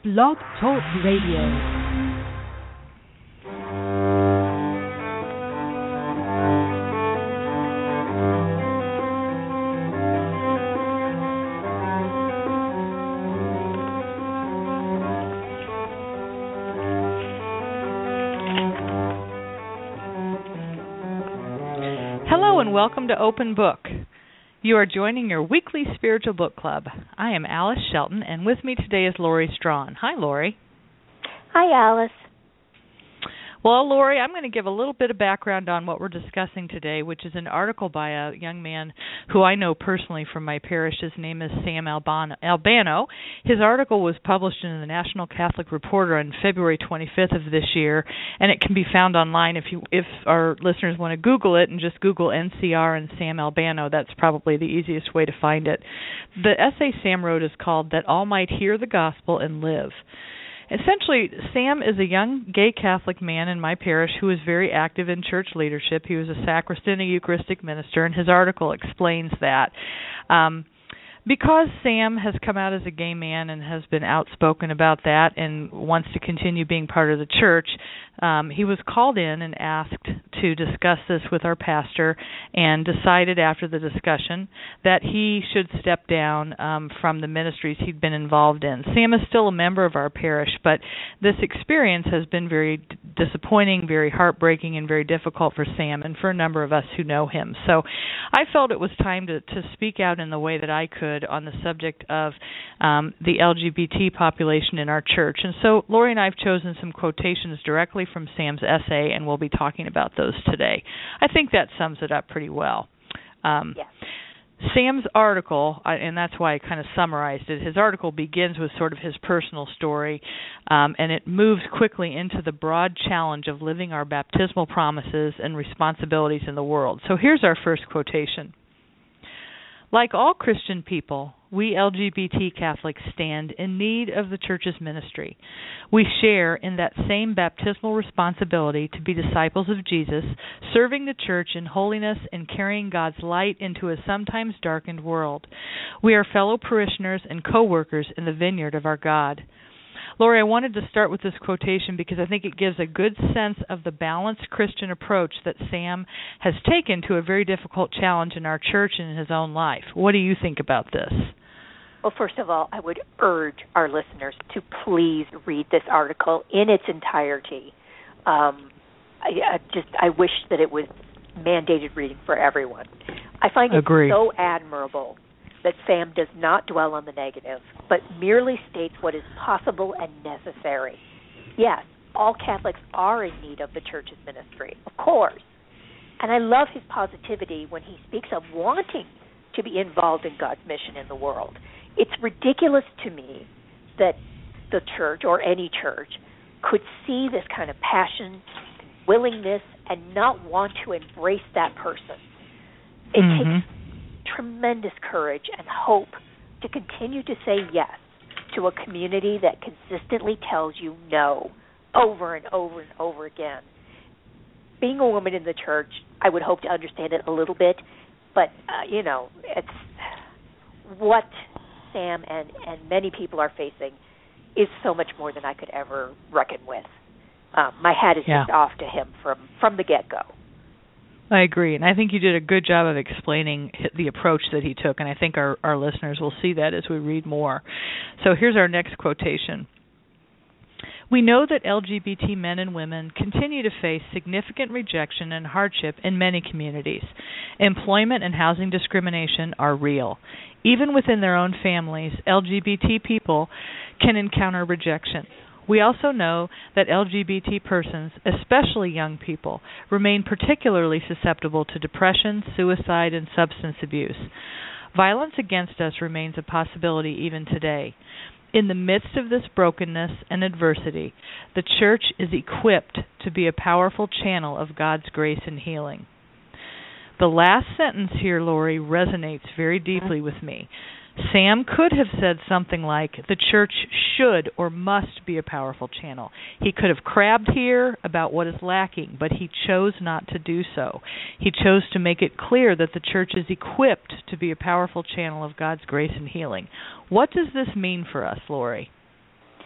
Blog Talk Radio. Welcome to Open Book. You are joining your weekly spiritual book club. I am Alice Shelton, and with me today is Lori Strawn. Hi, Lori. Hi, Alice. Well, Lori, I'm going to give a little bit of background on what we're discussing today, which is an article by a young man who I know personally from my parish. His name is Sam Albano. His article was published in the National Catholic Reporter on February 25th of this year, and it can be found online if our listeners want to Google it and just Google NCR and Sam Albano. That's probably the easiest way to find it. The essay Sam wrote is called That All Might Hear the Gospel and Live. Essentially, Sam is a young gay Catholic man in my parish who is very active in church leadership. He was a sacristan, a Eucharistic minister, and his article explains that. Because Sam has come out as a gay man and has been outspoken about that and wants to continue being part of the church, he was called in and asked to discuss this with our pastor, and decided after the discussion that he should step down from the ministries he'd been involved in. Sam is still a member of our parish, but this experience has been very disappointing, very heartbreaking, and very difficult for Sam and for a number of us who know him. So I felt it was time to speak out in the way that I could on the subject of the LGBT population in our church. And so Lori and I have chosen some quotations directly from Sam's essay, and we'll be talking about those today. I think that sums it up pretty well. Yes. Sam's article, and that's why I kind of summarized it, his article begins with sort of his personal story, and it moves quickly into the broad challenge of living our baptismal promises and responsibilities in the world. So here's our first quotation. Like all Christian people, we LGBT Catholics stand in need of the Church's ministry. We share in that same baptismal responsibility to be disciples of Jesus, serving the Church in holiness and carrying God's light into a sometimes darkened world. We are fellow parishioners and co-workers in the vineyard of our God. Lori, I wanted to start with this quotation because I think it gives a good sense of the balanced Christian approach that Sam has taken to a very difficult challenge in our church and in his own life. What do you think about this? Well, first of all, I would urge our listeners to please read this article in its entirety. I wish that it was mandated reading for everyone. I find it so admirable that Sam does not dwell on the negative, but merely states what is possible and necessary. Yes, all Catholics are in need of the Church's ministry, of course. And I love his positivity when he speaks of wanting to be involved in God's mission in the world. It's ridiculous to me that the Church, or any church, could see this kind of passion, willingness, and not want to embrace that person. It takes tremendous courage and hope to continue to say yes to a community that consistently tells you no over and over and over again. Being a woman in the church, I would hope to understand it a little bit, but, it's what Sam and many people are facing is so much more than I could ever reckon with. My hat is just off to him from the get-go. I agree, and I think you did a good job of explaining the approach that he took, and I think our listeners will see that as we read more. So here's our next quotation. We know that LGBT men and women continue to face significant rejection and hardship in many communities. Employment and housing discrimination are real. Even within their own families, LGBT people can encounter rejection. We also know that LGBT persons, especially young people, remain particularly susceptible to depression, suicide, and substance abuse. Violence against us remains a possibility even today. In the midst of this brokenness and adversity, the Church is equipped to be a powerful channel of God's grace and healing. The last sentence here, Lori, resonates very deeply with me. Sam could have said something like, the Church should or must be a powerful channel. He could have crabbed here about what is lacking, but he chose not to do so. He chose to make it clear that the Church is equipped to be a powerful channel of God's grace and healing. What does this mean for us, Lori?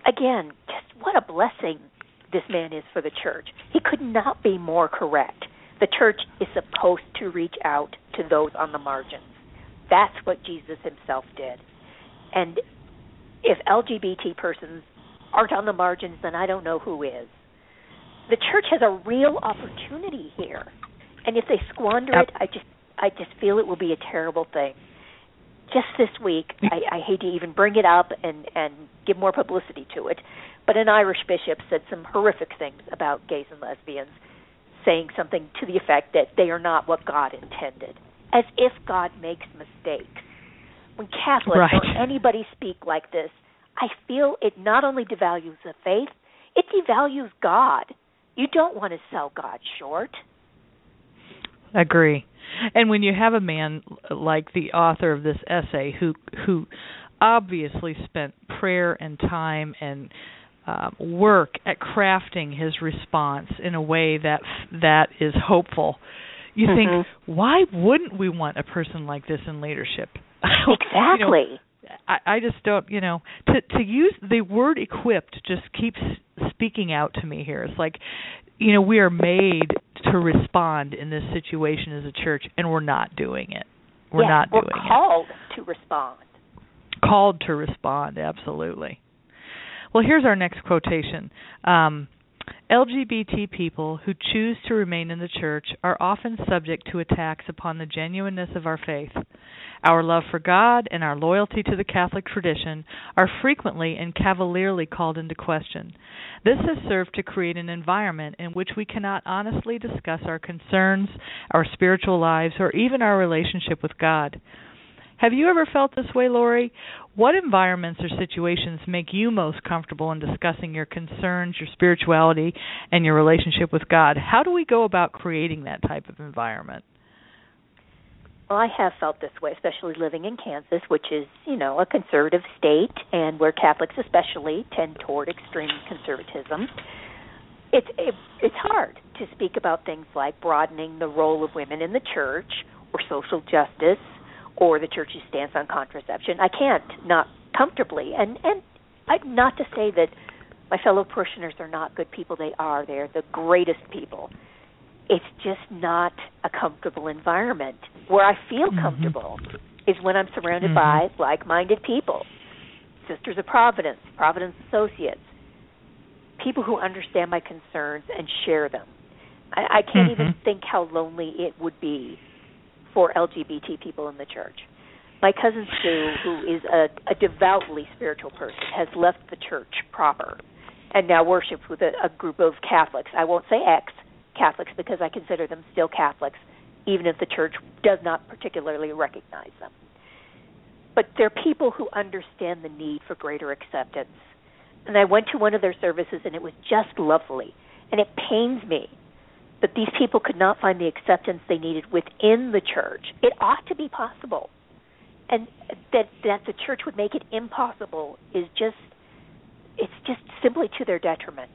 again, just what a blessing this man is for the church. He could not be more correct. The church is supposed to reach out to those on the margins. That's what Jesus himself did. And if LGBT persons aren't on the margins, then I don't know who is. The church has a real opportunity here. And if they squander it, I just feel it will be a terrible thing. Just this week, I hate to even bring it up and give more publicity to it, but an Irish bishop said some horrific things about gays and lesbians, saying something to the effect that they are not what God intended, as if God makes mistakes. When Catholics or anybody speak like this, I feel it not only devalues the faith, it devalues God. You don't want to sell God short. Agree. And when you have a man like the author of this essay who obviously spent prayer and time and work at crafting his response in a way that is hopeful, you think, why wouldn't we want a person like this in leadership? Exactly. I just don't, to use the word equipped just keeps speaking out to me here. It's like, we are made to respond in this situation as a church, and we're not doing it. We're called to respond. Called to respond, absolutely. Well, here's our next quotation. LGBT people who choose to remain in the church are often subject to attacks upon the genuineness of our faith. Our love for God and our loyalty to the Catholic tradition are frequently and cavalierly called into question. This has served to create an environment in which we cannot honestly discuss our concerns, our spiritual lives, or even our relationship with God. Have you ever felt this way, Lori? What environments or situations make you most comfortable in discussing your concerns, your spirituality, and your relationship with God? How do we go about creating that type of environment? Well, I have felt this way, especially living in Kansas, which is, a conservative state, and where Catholics especially tend toward extreme conservatism. It's hard to speak about things like broadening the role of women in the church, or social justice, or the church's stance on contraception. I can't, not comfortably. And not to say that my fellow parishioners are not good people. They are. They're the greatest people. It's just not a comfortable environment. Where I feel comfortable is when I'm surrounded by like-minded people, Sisters of Providence, Providence Associates, people who understand my concerns and share them. I can't even think how lonely it would be for LGBT people in the church. My cousin Sue, who is a devoutly spiritual person, has left the church proper and now worships with a group of Catholics. I won't say ex-Catholics because I consider them still Catholics, even if the church does not particularly recognize them. But they're people who understand the need for greater acceptance. And I went to one of their services, and it was just lovely. And it pains me that these people could not find the acceptance they needed within the church. It ought to be possible. And that the church would make it impossible is just simply to their detriment.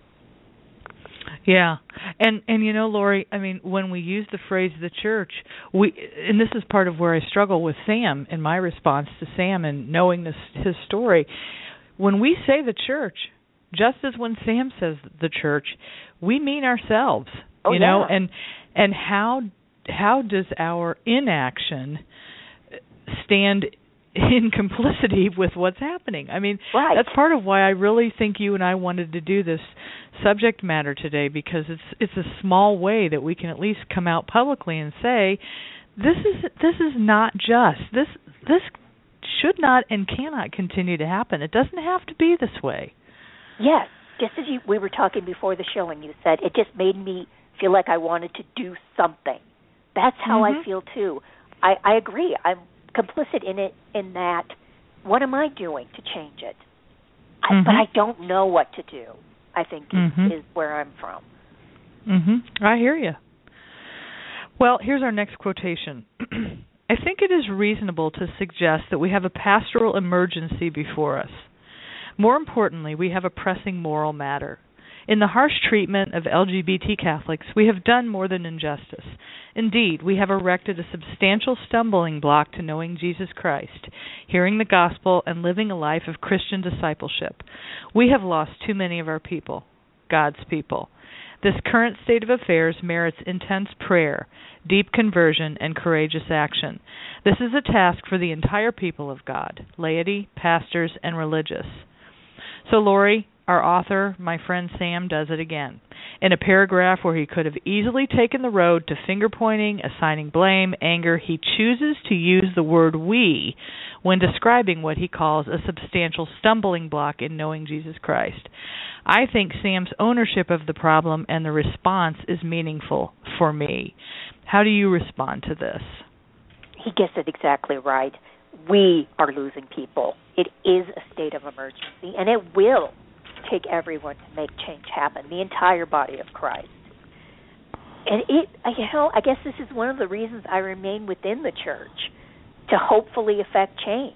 Yeah. And Lori, I mean, when we use the phrase the church, and this is part of where I struggle with Sam in my response to Sam and knowing his story. When we say the church, just as when Sam says the church, we mean ourselves. Yeah. And how does our inaction stand in complicity with what's happening? I mean, right. That's part of why I really think you and I wanted to do this subject matter today, because it's a small way that we can at least come out publicly and say this is not just this should not and cannot continue to happen. It doesn't have to be this way. Yes, just as we were talking before the show, and you said it just made me feel like I wanted to do something. That's how I feel too. I agree. I'm complicit in it, in that what am I doing to change it? But I don't know what to do, I think is where I'm from. I hear you. Well, here's our next quotation. I think it is reasonable to suggest that we have a pastoral emergency before us. More importantly, we have a pressing moral matter. In the harsh treatment of LGBT Catholics, we have done more than injustice. Indeed, we have erected a substantial stumbling block to knowing Jesus Christ, hearing the gospel, and living a life of Christian discipleship. We have lost too many of our people, God's people. This current state of affairs merits intense prayer, deep conversion, and courageous action. This is a task for the entire people of God, laity, pastors, and religious. So, Lori, our author, my friend Sam, does it again. In a paragraph where he could have easily taken the road to finger-pointing, assigning blame, anger, he chooses to use the word we when describing what he calls a substantial stumbling block in knowing Jesus Christ. I think Sam's ownership of the problem and the response is meaningful for me. How do you respond to this? He gets it exactly right. We are losing people. It is a state of emergency, and it will take everyone to make change happen, the entire body of Christ. And I guess this is one of the reasons I remain within the church, to hopefully affect change.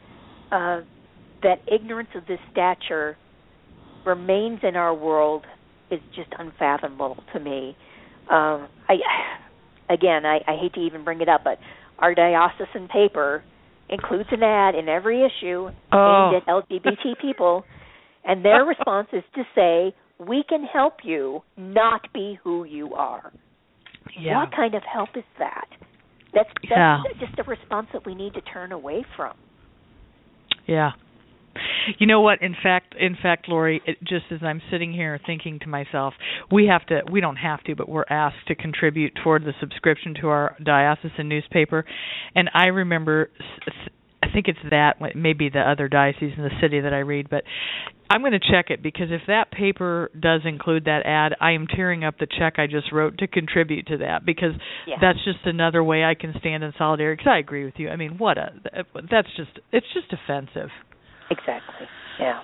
That ignorance of this stature remains in our world is just unfathomable to me. I hate to even bring it up, but our diocesan paper includes an ad in every issue aimed at LGBT people, and their response is to say, we can help you not be who you are. Yeah. What kind of help is that? That's just a response that we need to turn away from. Yeah. You know what? In fact, Lori, just as I'm sitting here thinking to myself, we don't have to, but we're asked to contribute toward the subscription to our diocesan newspaper. And I remember, I think it's that, maybe the other diocese in the city that I read, but I'm going to check it, because if that paper does include that ad, I am tearing up the check I just wrote to contribute to that, because that's just another way I can stand in solidarity, because I agree with you. I mean, it's just offensive. Exactly. Yeah.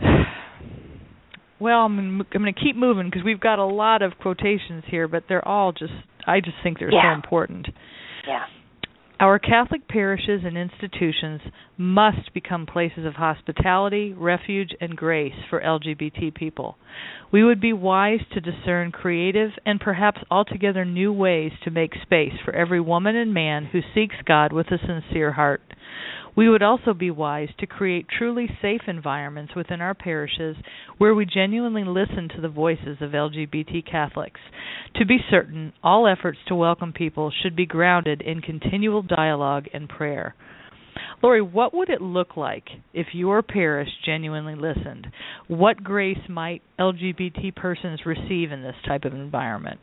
Well, I'm going to keep moving, because we've got a lot of quotations here, but they're all I just think they're so important. Yeah. Our Catholic parishes and institutions must become places of hospitality, refuge, and grace for LGBT people. We would be wise to discern creative and perhaps altogether new ways to make space for every woman and man who seeks God with a sincere heart. We would also be wise to create truly safe environments within our parishes where we genuinely listen to the voices of LGBT Catholics. To be certain, all efforts to welcome people should be grounded in continual dialogue and prayer. Lori, what would it look like if your parish genuinely listened? What grace might LGBT persons receive in this type of environment?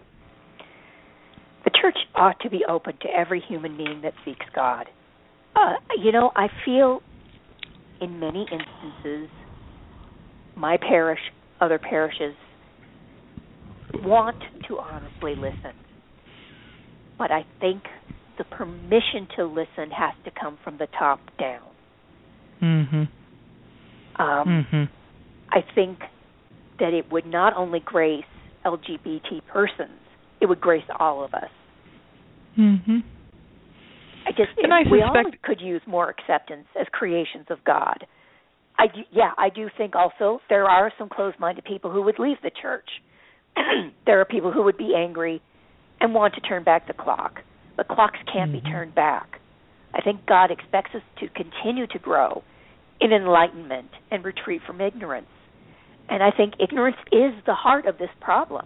The church ought to be open to every human being that seeks God. I feel in many instances my parish, other parishes, want to honestly listen. But I think the permission to listen has to come from the top down. Mm-hmm. I think that it would not only grace LGBT persons, it would grace all of us. Mm-hmm. We all could use more acceptance as creations of God. I do think also there are some closed-minded people who would leave the church. There are people who would be angry and want to turn back the clock. But clocks can't be turned back. I think God expects us to continue to grow in enlightenment and retreat from ignorance. And I think ignorance is the heart of this problem.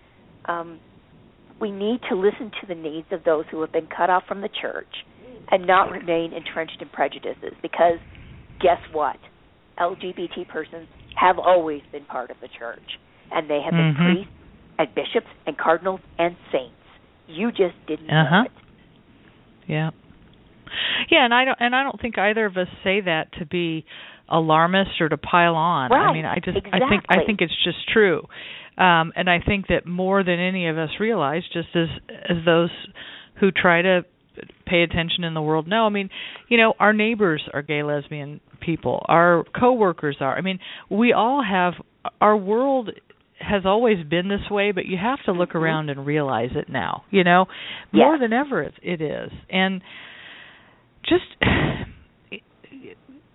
We need to listen to the needs of those who have been cut off from the church and not remain entrenched in prejudices, because guess what? LGBT persons have always been part of the church, and they have been priests and bishops and cardinals and saints. You just didn't know it. Yeah. Yeah, and I don't think either of us say that to be alarmist or to pile on. Right. I mean, I think it's just true. And I think that more than any of us realize, just as those who try to pay attention in the world know. I mean, our neighbors are gay, lesbian people. Our coworkers are. I mean, we all have. Our world has always been this way, but you have to look around and realize it now. More than ever it is. And just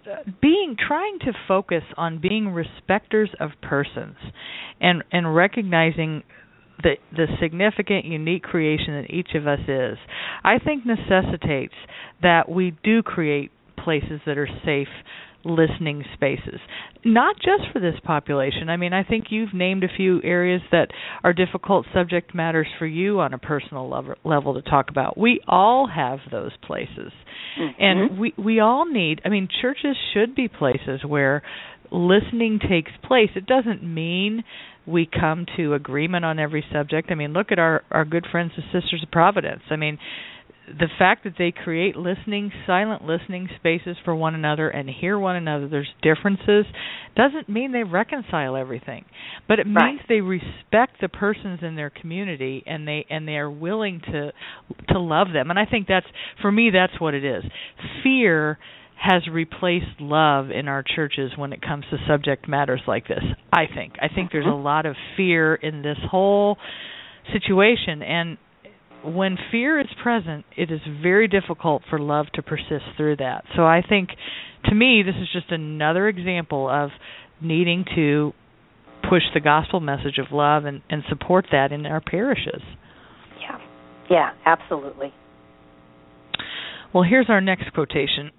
trying to focus on being respecters of persons and recognizing the significant, unique creation that each of us is, I think necessitates that we do create places that are safe listening spaces, not just for this population. I mean, I think you've named a few areas that are difficult subject matters for you on a personal level to talk about. We all have those places. Mm-hmm. And we all need, I mean, churches should be places where listening takes place. It doesn't mean we come to agreement on every subject. I mean, look at our good friends the Sisters of Providence. I mean, the fact that they create silent listening spaces for one another and hear one another, there's differences, doesn't mean they reconcile everything. But it means they respect the persons in their community and they are willing to love them. And I think for me, that's what it is. Fear has replaced love in our churches when it comes to subject matters like this, I think. I think there's a lot of fear in this whole situation, and when fear is present, it is very difficult for love to persist through that. So I think, to me, this is just another example of needing to push the gospel message of love and support that in our parishes. Yeah, absolutely. Well, here's our next quotation.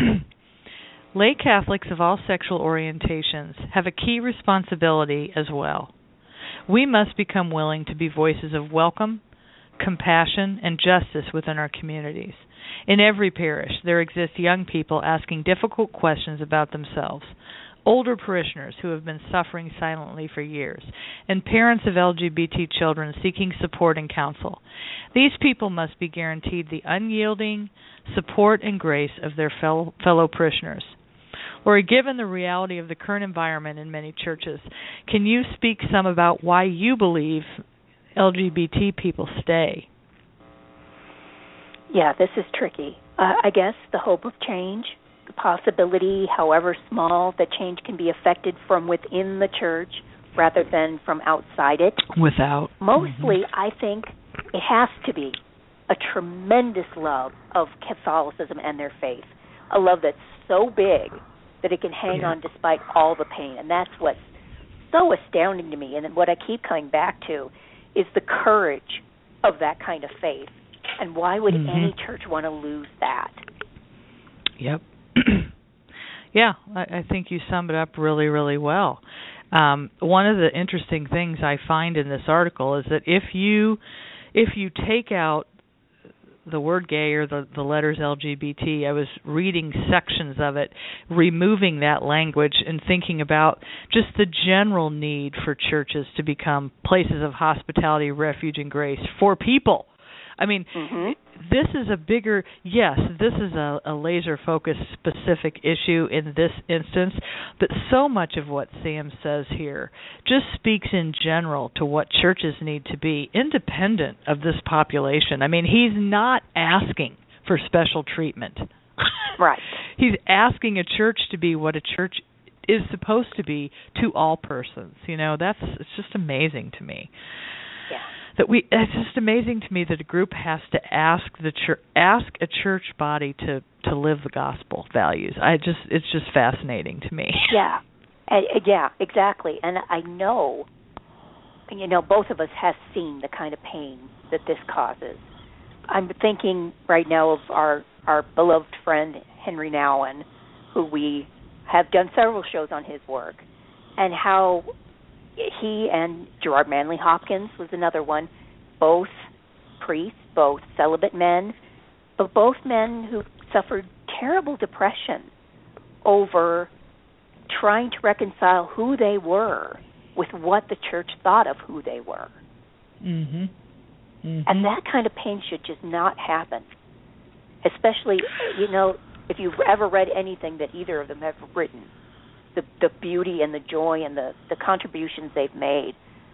Lay Catholics of all sexual orientations have a key responsibility as well. We must become willing to be voices of welcome, compassion, and justice within our communities. In every parish, there exist young people asking difficult questions about themselves, older parishioners who have been suffering silently for years, and parents of LGBT children seeking support and counsel. These people must be guaranteed the unyielding support and grace of their fellow parishioners. Lori, given the reality of the current environment in many churches, can you speak some about why you believe LGBT people stay? Yeah, this is tricky. I guess the hope of change, the possibility, however small, that change can be affected from within the church rather than from outside it. Mostly, I think it has to be a tremendous love of Catholicism and their faith, a love that's so big that it can hang on despite all the pain. And that's what's so astounding to me, and what I keep coming back to is the courage of that kind of faith. And why would any church want to lose that? Yep. Yeah, I think you summed it up really, really well. One of the interesting things I find in this article is that if you take out the word gay or the letters LGBT, I was reading sections of it, removing that language and thinking about just the general need for churches to become places of hospitality, refuge, and grace for people. I mean, this is this is a laser-focused specific issue in this instance, but so much of what Sam says here just speaks in general to what churches need to be, independent of this population. I mean, he's not asking for special treatment. Right. He's asking a church to be what a church is supposed to be to all persons. You know, it's just amazing to me. Yeah. It's just amazing to me that a group has to ask a church body to live the gospel values. It's just fascinating to me. Yeah, yeah, exactly. And I know, both of us have seen the kind of pain that this causes. I'm thinking right now of our beloved friend Henry Nouwen, who we have done several shows on his work, and how he and Gerard Manley Hopkins was another one, both priests, both celibate men, but both men who suffered terrible depression over trying to reconcile who they were with what the church thought of who they were. And that kind of pain should just not happen. Especially, if you've ever read anything that either of them have written, the beauty and the joy and the contributions they've made,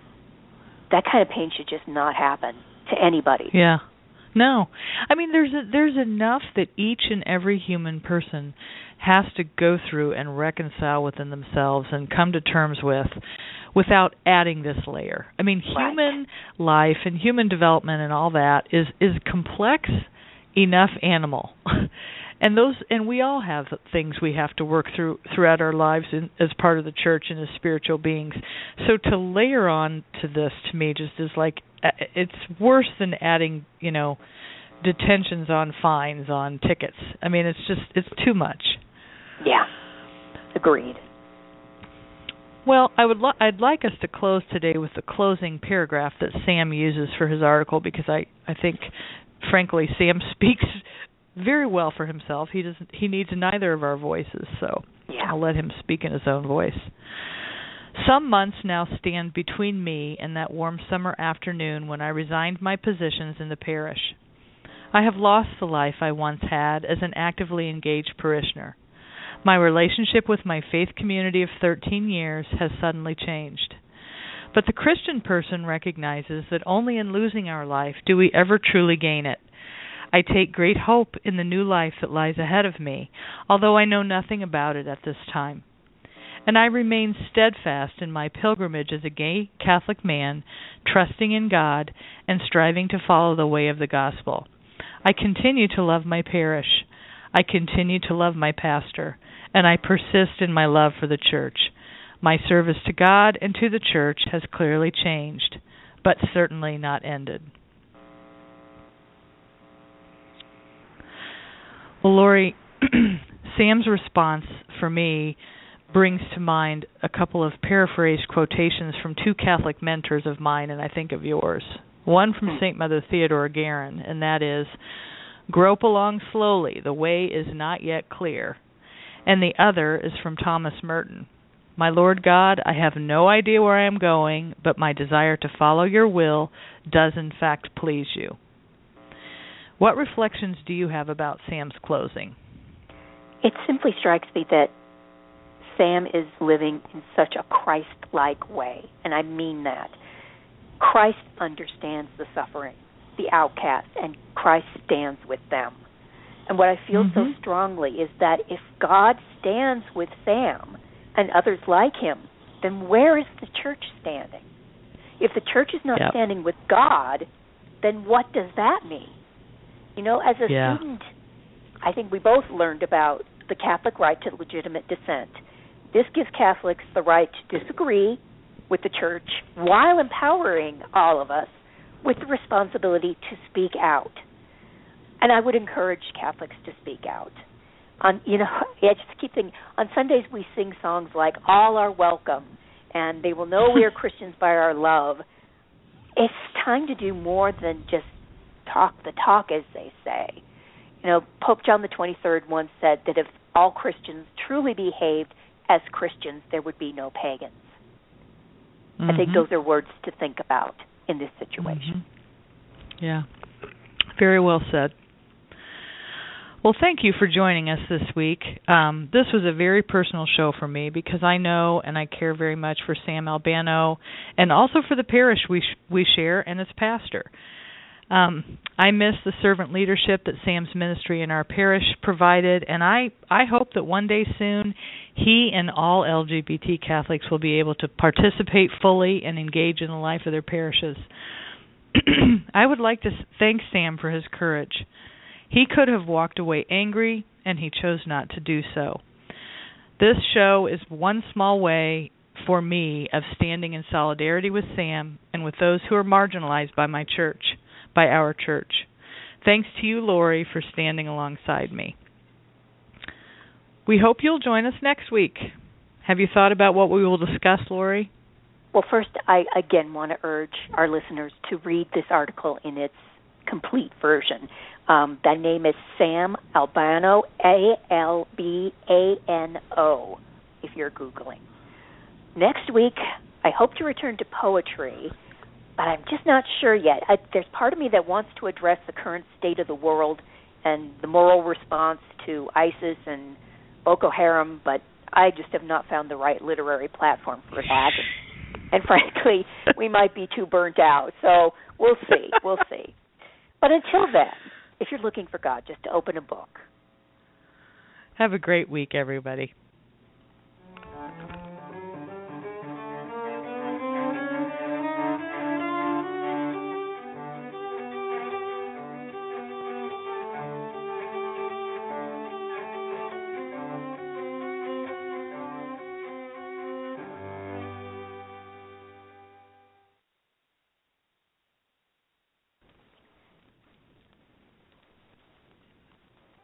that kind of pain should just not happen to anybody. Yeah. No. I mean, there's enough that each and every human person has to go through and reconcile within themselves and come to terms with without adding this layer. I mean, human life and human development and all that is complex enough animal. And we all have things we have to work throughout our lives as part of the church and as spiritual beings. So to layer on to this, to me, just is like, it's worse than adding, detentions on fines on tickets. I mean, it's too much. Yeah, agreed. Well, I'd like us to close today with the closing paragraph that Sam uses for his article, because I think, frankly, Sam speaks very well for himself. He needs neither of our voices, so I'll let him speak in his own voice. Some months now stand between me and that warm summer afternoon when I resigned my positions in the parish. I have lost the life I once had as an actively engaged parishioner. My relationship with my faith community of 13 years has suddenly changed. But the Christian person recognizes that only in losing our life do we ever truly gain it. I take great hope in the new life that lies ahead of me, although I know nothing about it at this time. And I remain steadfast in my pilgrimage as a gay Catholic man, trusting in God and striving to follow the way of the gospel. I continue to love my parish. I continue to love my pastor, and I persist in my love for the church. My service to God and to the church has clearly changed, but certainly not ended. Well, Lori, Sam's response for me brings to mind a couple of paraphrased quotations from two Catholic mentors of mine, and I think of yours. One from St. Mother Theodora Guerin, and that is, "Grope along slowly, the way is not yet clear." And the other is from Thomas Merton. "My Lord God, I have no idea where I am going, but my desire to follow your will does in fact please you." What reflections do you have about Sam's closing? It simply strikes me that Sam is living in such a Christ-like way, and I mean that. Christ understands the suffering, the outcast, and Christ stands with them. And what I feel so strongly is that if God stands with Sam and others like him, then where is the church standing? If the church is not standing with God, then what does that mean? As a student, I think we both learned about the Catholic right to legitimate dissent. This gives Catholics the right to disagree with the church while empowering all of us with the responsibility to speak out. And I would encourage Catholics to speak out. I just keep thinking, on Sundays we sing songs like "All Are Welcome" and "They Will Know We Are Christians by Our Love." It's time to do more than just talk the talk, as they say. Pope John the 23rd once said that if all Christians truly behaved as Christians, there would be no pagans. I think those are words to think about in this situation. Yeah, very well said. Well, thank you for joining us this week. This was a very personal show for me because I know and I care very much for Sam Albano and also for the parish we share and its pastor. I miss the servant leadership that Sam's ministry in our parish provided, and I hope that one day soon he and all LGBT Catholics will be able to participate fully and engage in the life of their parishes. I would like to thank Sam for his courage. He could have walked away angry, and he chose not to do so. This show is one small way for me of standing in solidarity with Sam and with those who are marginalized by my church. By our church. Thanks to you, Lori, for standing alongside me. We hope you'll join us next week. Have you thought about what we will discuss, Lori? Well, first, I again want to urge our listeners to read this article in its complete version. The name is Sam Albano, Albano, if you're Googling. Next week, I hope to return to poetry, but I'm just not sure yet. There's part of me that wants to address the current state of the world and the moral response to ISIS and Boko Haram, but I just have not found the right literary platform for that. And frankly, we might be too burnt out. So we'll see. But until then, if you're looking for God, just open a book. Have a great week, everybody.